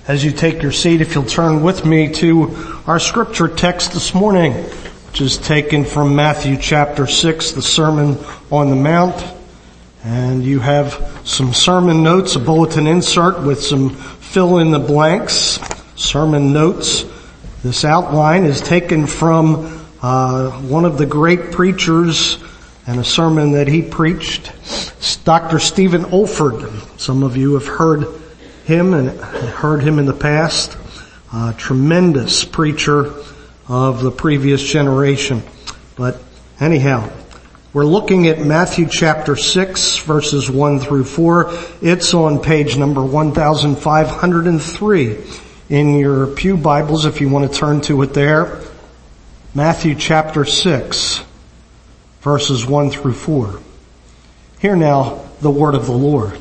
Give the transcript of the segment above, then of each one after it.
As you take your seat, if you'll turn with me to our scripture text this morning, which is taken from Matthew chapter 6, the Sermon on the Mount. And you have some sermon notes, a bulletin insert with some fill in the blanks, sermon notes. This outline is taken from one of the great preachers and a sermon that he preached, Dr. Stephen Olford. Some of you have heard him and heard him in the past. A tremendous preacher of the previous generation. But anyhow, we're looking at Matthew chapter 6, verses 1 through 4. It's on page number 1503 in your pew Bibles, if you want to turn to it there. Matthew chapter 6, verses 1 through 4. Hear now the word of the Lord.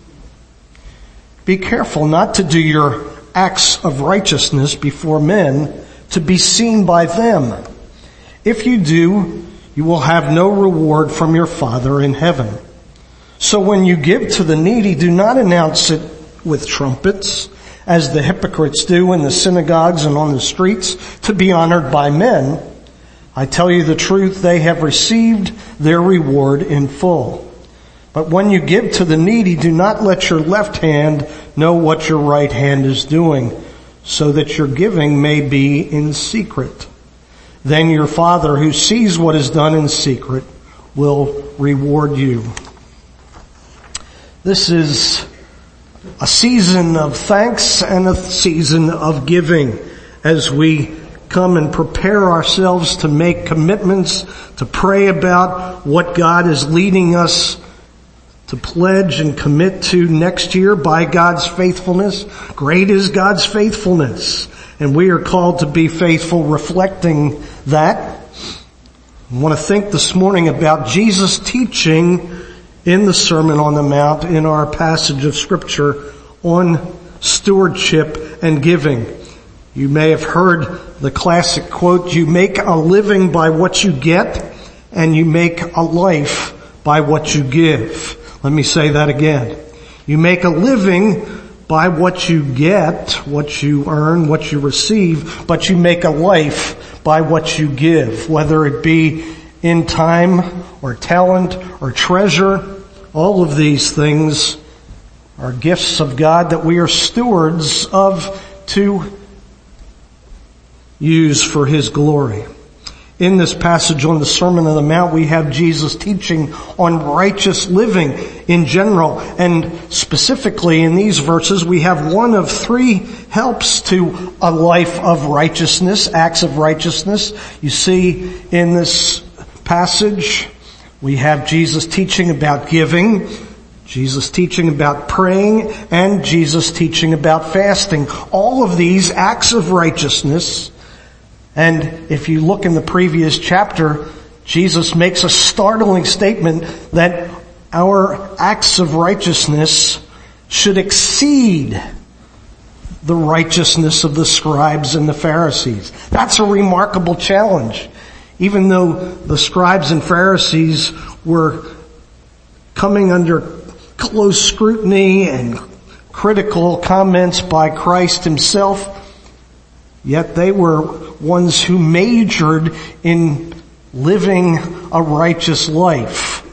Be careful not to do your acts of righteousness before men to be seen by them. If you do, you will have no reward from your Father in heaven. So when you give to the needy, do not announce it with trumpets, as the hypocrites do in the synagogues and on the streets, to be honored by men. I tell you the truth, they have received their reward in full. But when you give to the needy, do not let your left hand know what your right hand is doing, so that your giving may be in secret. Then your Father who sees what is done in secret will reward you. This is a season of thanks and a season of giving as we come and prepare ourselves to make commitments, to pray about what God is leading us to pledge and commit to next year by God's faithfulness. Great is God's faithfulness, and we are called to be faithful, reflecting that. I want to think this morning about Jesus' teaching in the Sermon on the Mount in our passage of Scripture on stewardship and giving. You may have heard the classic quote, "You make a living by what you get, and you make a life by what you give." Let me say that again. You make a living by what you get, what you earn, what you receive, but you make a life by what you give, whether it be in time or talent or treasure. All of these things are gifts of God that we are stewards of to use for His glory. In this passage on the Sermon on the Mount, we have Jesus teaching on righteous living in general. And specifically in these verses, we have one of three helps to a life of righteousness, acts of righteousness. You see in this passage, we have Jesus teaching about giving, Jesus teaching about praying, and Jesus teaching about fasting. All of these acts of righteousness. And if you look in the previous chapter, Jesus makes a startling statement that our acts of righteousness should exceed the righteousness of the scribes and the Pharisees. That's a remarkable challenge. Even though the scribes and Pharisees were coming under close scrutiny and critical comments by Christ Himself, yet they were ones who majored in living a righteous life.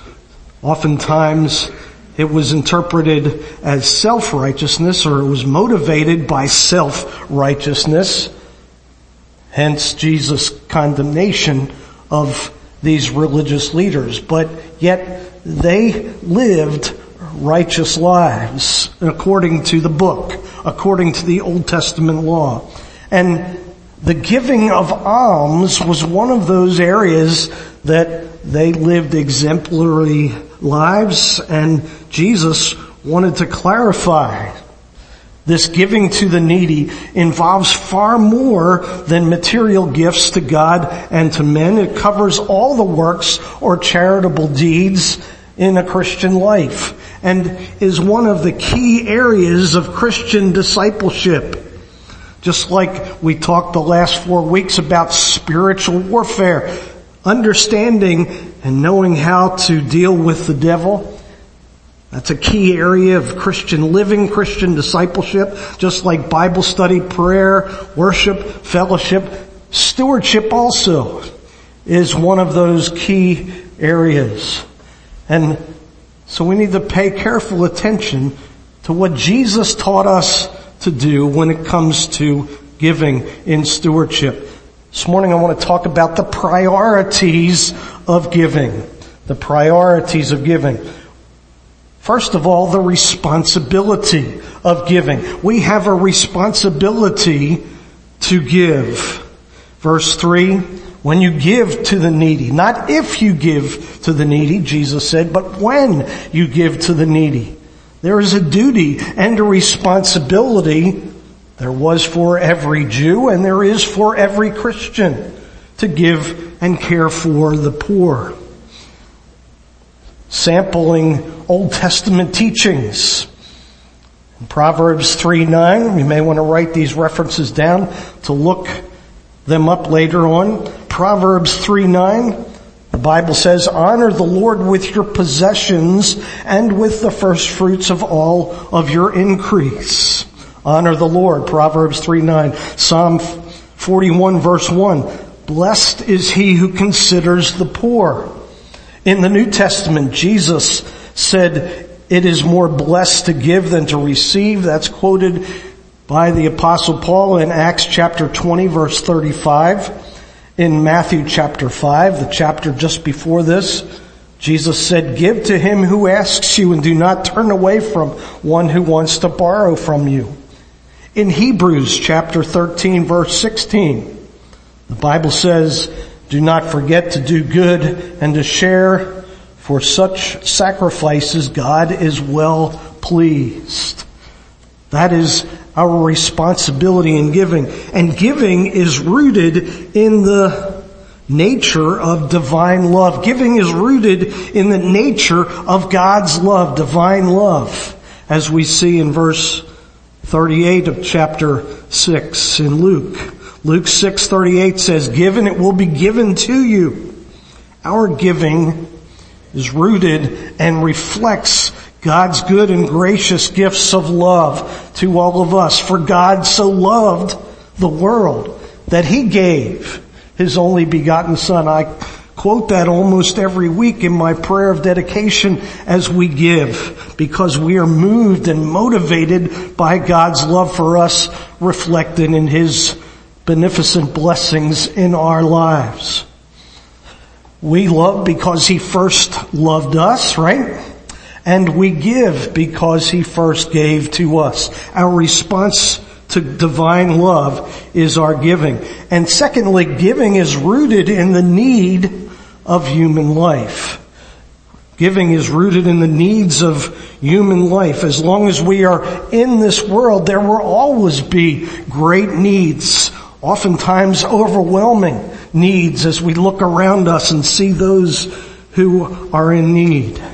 Oftentimes it was interpreted as self-righteousness, or it was motivated by self-righteousness. Hence Jesus' condemnation of these religious leaders. But yet they lived righteous lives according to the book, according to the Old Testament law. And the giving of alms was one of those areas that they lived exemplary lives, and Jesus wanted to clarify. This giving to the needy involves far more than material gifts to God and to men. It covers all the works or charitable deeds in a Christian life, and is one of the key areas of Christian discipleship. Just like we talked the last 4 weeks about spiritual warfare, understanding and knowing how to deal with the devil, That's a key area of Christian living, Christian discipleship, just like Bible study, prayer, worship, fellowship. Stewardship also is one of those key areas. And so we need to pay careful attention to what Jesus taught us to do when it comes to giving in stewardship. This morning I want to talk about the priorities of giving. The priorities of giving. First of all, the responsibility of giving. We have a responsibility to give. Verse 3, when you give to the needy, not if you give to the needy, Jesus said, but when you give to the needy. There is a duty and a responsibility. There was for every Jew and there is for every Christian to give and care for the poor. Sampling Old Testament teachings. In Proverbs 3:9, you may want to write these references down to look them up later on. Proverbs 3:9, the Bible says, honor the Lord with your possessions and with the first fruits of all of your increase. Honor the Lord, Proverbs 3:9. Psalm 41 verse 1, blessed is he who considers the poor. In the New Testament, Jesus said, it is more blessed to give than to receive. That's quoted by the Apostle Paul in Acts chapter 20 verse 35. In Matthew chapter 5, the chapter just before this, Jesus said, give to him who asks you and do not turn away from one who wants to borrow from you. In Hebrews chapter 13 verse 16, the Bible says, do not forget to do good and to share, for such sacrifices God is well pleased. That is our responsibility in giving. And giving is rooted in the nature of divine love. Giving is rooted in the nature of God's love, divine love, as we see in verse 38 of chapter 6 in Luke. Luke 6:38 says, give and it will be given to you. Our giving is rooted and reflects God's good and gracious gifts of love to all of us. For God so loved the world that he gave his only begotten Son. I quote that almost every week in my prayer of dedication as we give, because we are moved and motivated by God's love for us, reflected in his beneficent blessings in our lives. We love because he first loved us, right? And we give because he first gave to us. Our response to divine love is our giving. And secondly, giving is rooted in the need of human life. Giving is rooted in the needs of human life. As long as we are in this world, there will always be great needs, oftentimes overwhelming needs as we look around us and see those who are in need.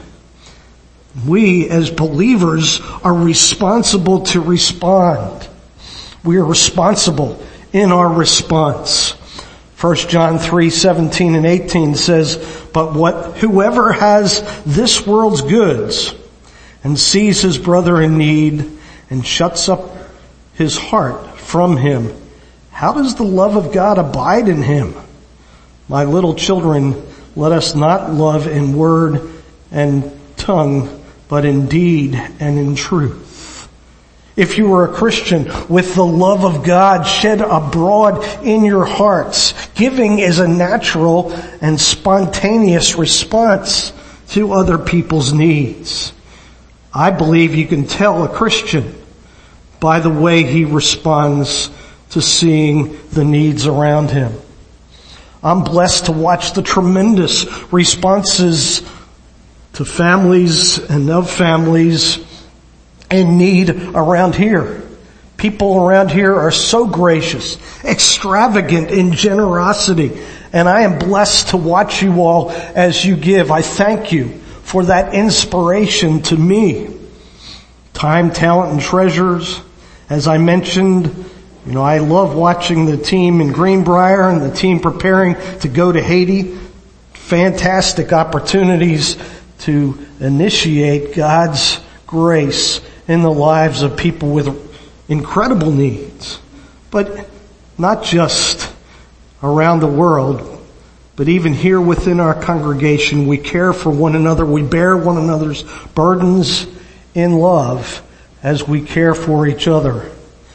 We as believers are responsible to respond. We are responsible in our response. 1 John 3:17 and 18 says, but whoever has this world's goods and sees his brother in need and shuts up his heart from him, how does the love of God abide in him? My little children, let us not love in word and tongue, but in deed and in truth. If you are a Christian with the love of God shed abroad in your hearts, giving is a natural and spontaneous response to other people's needs. I believe you can tell a Christian by the way he responds to seeing the needs around him. I'm blessed to watch the tremendous responses to families and of families in need around here. People around here are so gracious, extravagant in generosity, and I am blessed to watch you all as you give. I thank you for that inspiration to me. Time, talent, and treasures. As I mentioned, I love watching the team in Greenbrier and the team preparing to go to Haiti. Fantastic opportunities to initiate God's grace in the lives of people with incredible needs. But not just around the world, but even here within our congregation, we care for one another. We bear one another's burdens in love as we care for each other.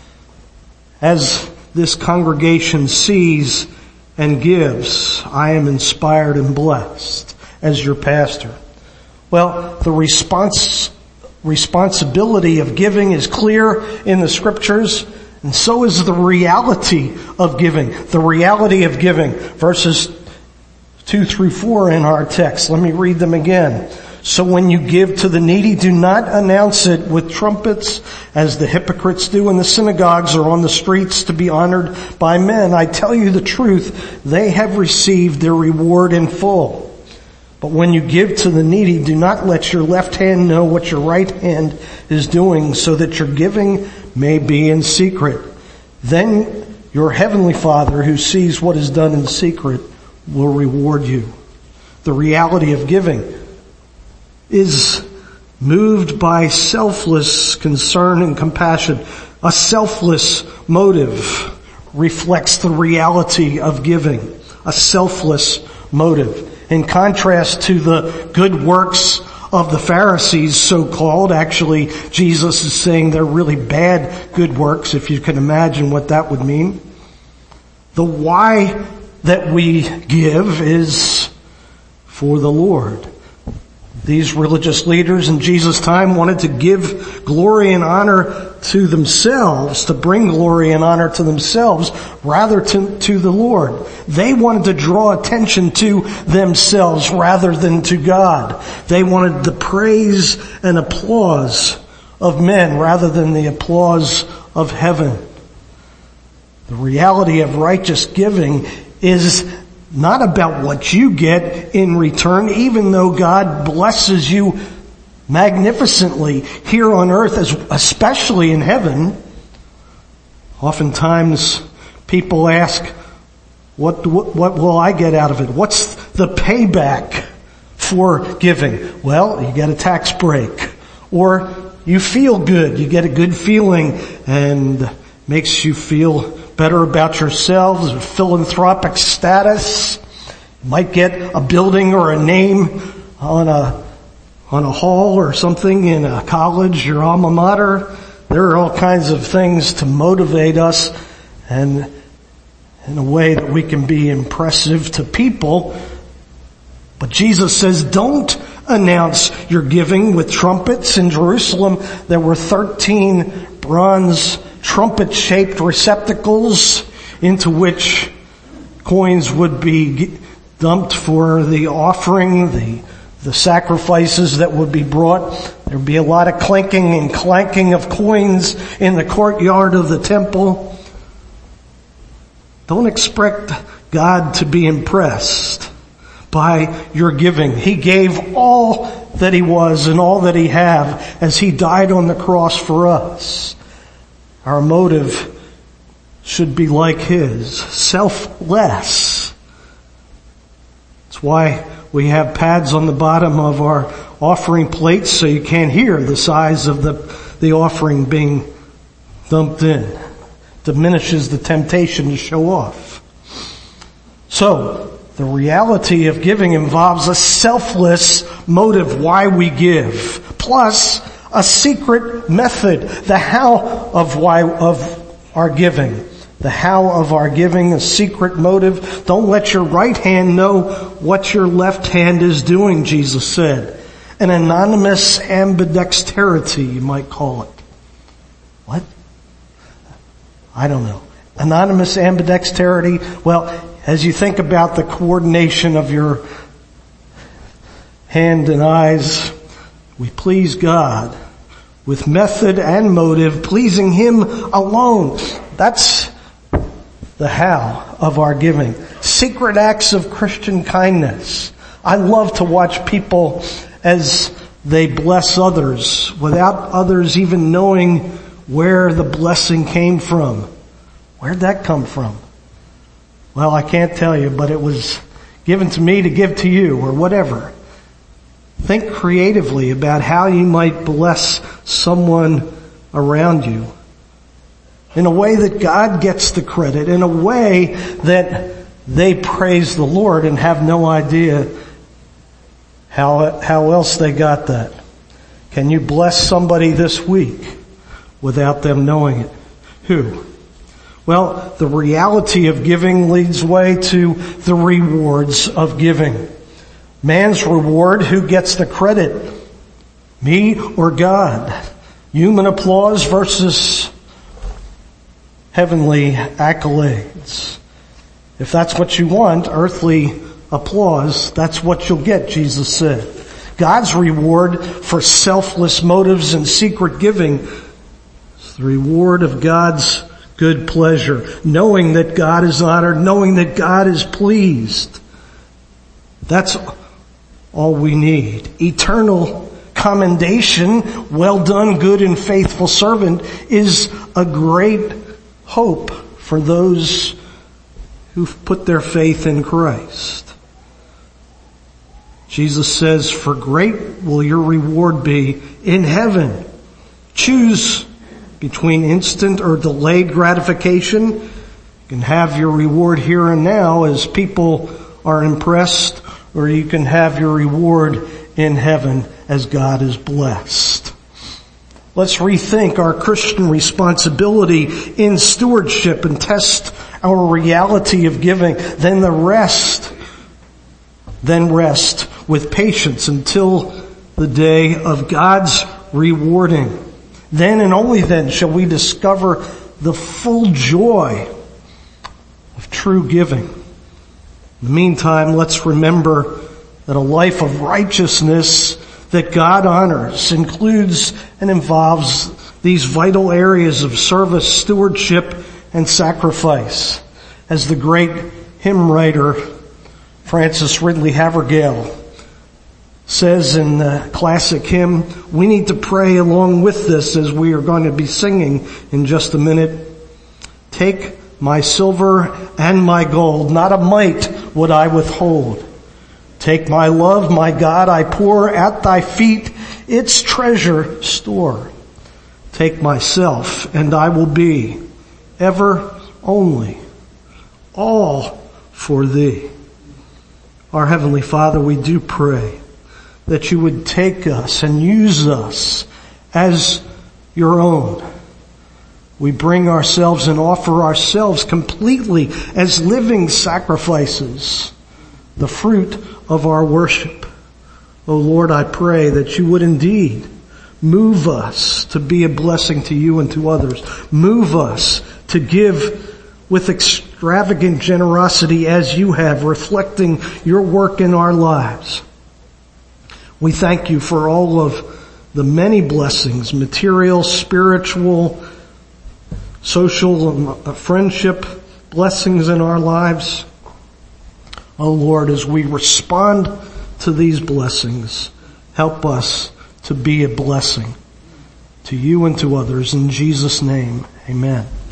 As this congregation sees and gives, I am inspired and blessed as your pastor. Well, the responsibility of giving is clear in the scriptures, and so is the reality of giving. The reality of giving. Verses 2 through 4 in our text. Let me read them again. So when you give to the needy, do not announce it with trumpets as the hypocrites do in the synagogues or on the streets to be honored by men. I tell you the truth, they have received their reward in full. But when you give to the needy, do not let your left hand know what your right hand is doing, so that your giving may be in secret. Then your heavenly Father, who sees what is done in secret, will reward you. The reality of giving is moved by selfless concern and compassion. A selfless motive reflects the reality of giving. A selfless motive. In contrast to the good works of the Pharisees, so-called, actually Jesus is saying they're really bad good works, if you can imagine what that would mean. The why that we give is for the Lord. These religious leaders in Jesus' time wanted to give glory and honor to themselves, to bring glory and honor to themselves rather to the Lord. They wanted to draw attention to themselves rather than to God. They wanted the praise and applause of men rather than the applause of heaven. The reality of righteous giving is not about what you get in return, even though God blesses you magnificently here on earth, especially in heaven. Oftentimes people ask, what will I get out of it? What's the payback for giving? Well, you get a tax break. Or you feel good. You get a good feeling and makes you feel better about yourselves, or philanthropic status. You might get a building or a name on a hall or something in a college, your alma mater. There are all kinds of things to motivate us, and in a way that we can be impressive to people. But Jesus says, don't announce your giving with trumpets. In Jerusalem, there were 13 bronze trumpet-shaped receptacles into which coins would be dumped for the offering, the sacrifices that would be brought. There would be a lot of clinking and clanking of coins in the courtyard of the temple. Don't expect God to be impressed by your giving. He gave all that He was and all that He had as He died on the cross for us. Our motive should be like His, selfless. That's why we have pads on the bottom of our offering plates so you can't hear the size of the offering being dumped in. Diminishes the temptation to show off. So, the reality of giving involves a selfless motive why we give, plus a secret method, the how of our giving. The how of our giving, a secret motive. Don't let your right hand know what your left hand is doing, Jesus said. An anonymous ambidexterity, you might call it. What? I don't know. Anonymous ambidexterity. Well, as you think about the coordination of your hand and eyes, we please God with method and motive, pleasing Him alone. That's the how of our giving. Secret acts of Christian kindness. I love to watch people as they bless others without others even knowing where the blessing came from. Where'd that come from? Well, I can't tell you, but it was given to me to give to you or whatever. Think creatively about how you might bless someone around you in a way that God gets the credit, in a way that they praise the Lord and have no idea how else they got that. Can you bless somebody this week without them knowing it? Who? Well, the reality of giving leads way to the rewards of giving. Man's reward, who gets the credit? Me or God? Human applause versus heavenly accolades. If that's what you want, earthly applause, that's what you'll get, Jesus said. God's reward for selfless motives and secret giving is the reward of God's good pleasure, knowing that God is honored, knowing that God is pleased. That's all we need. Eternal commendation, well done, good and faithful servant, is a great hope for those who've put their faith in Christ. Jesus says, for great will your reward be in heaven. Choose between instant or delayed gratification. You can have your reward here and now as people are impressed, or you can have your reward in heaven as God is blessed. Let's rethink our Christian responsibility in stewardship and test our reality of giving. Then rest with patience until the day of God's rewarding. Then and only then shall we discover the full joy of true giving. In the meantime, let's remember that a life of righteousness that God honors includes and involves these vital areas of service, stewardship, and sacrifice. As the great hymn writer Francis Ridley Havergal says in the classic hymn, we need to pray along with this as we are going to be singing in just a minute. Take my silver and my gold, not a mite would I withhold. Take my love, my God, I pour at thy feet its treasure store. Take myself and I will be ever only all for thee. Our Heavenly Father, we do pray that you would take us and use us as your own. We bring ourselves and offer ourselves completely as living sacrifices, the fruit of our worship. Oh Lord, I pray that you would indeed move us to be a blessing to you and to others. Move us to give with extravagant generosity as you have, reflecting your work in our lives. We thank you for all of the many blessings, material, spiritual, social, friendship blessings in our lives. Oh Lord, as we respond to these blessings, help us to be a blessing to you and to others. In Jesus' name, amen.